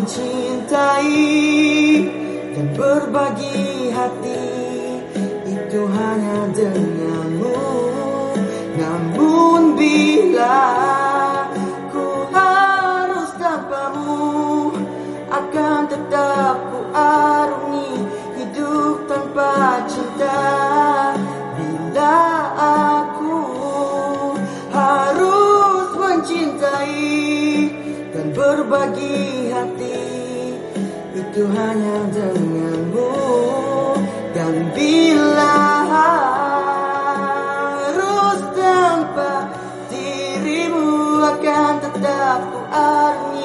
mencintai dan berbagi hati itu hanya denganmu. Namun bila ku harus tanpamu, akan tetap ku arungi hidup tanpa cinta. Bila aku harus mencintai dan berbagi hati itu hanya denganmu. Dan bila harus tanpa dirimu, akan tetap ku arungi